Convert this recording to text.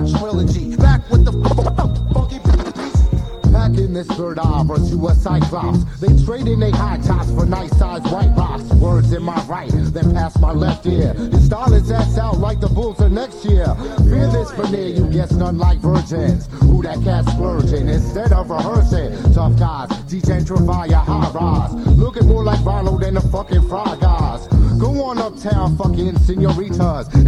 trilogy. Back with the funky beats. Packing this third eye to a cyclops. They trading they high tops for nice size white rocks. Words in my right, then pass my left ear. Your style is ass out like the Bulls of next year. Fear this veneer, you guess none like virgins. Who that cat splurging instead of rehearsing? Tough guys, degentrify your high rise. Looking more like Barlow than the fucking Fry Guys. Go on uptown, fucking senoritas.